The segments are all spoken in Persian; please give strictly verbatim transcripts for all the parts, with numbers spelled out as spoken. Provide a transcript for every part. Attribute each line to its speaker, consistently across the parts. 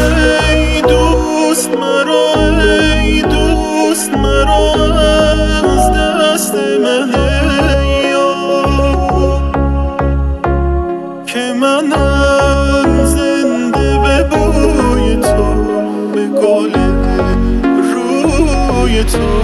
Speaker 1: ای دوست مرا، ای دوست مرا از دست منه یا که منم زنده به بوی تو، به گل روی تو.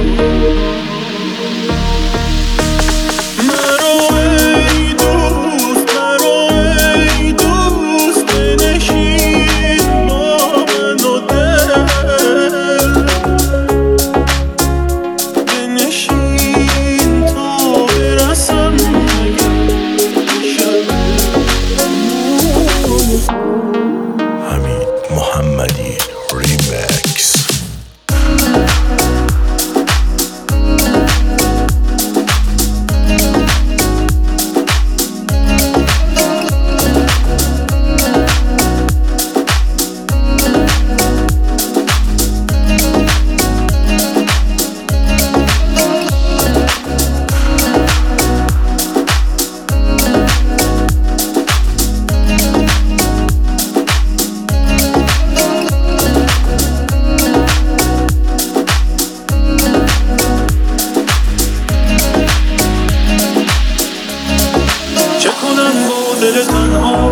Speaker 1: دل تنها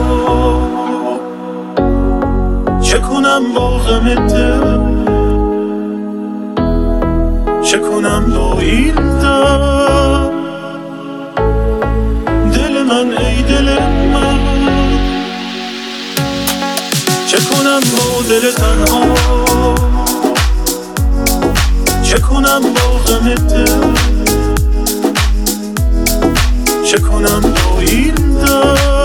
Speaker 1: چه کنم با غم دل، چه کنم با این دل دل من ای دل من. چه کنم با دل تنها چه کنم با غم دل، چه کنم با این دل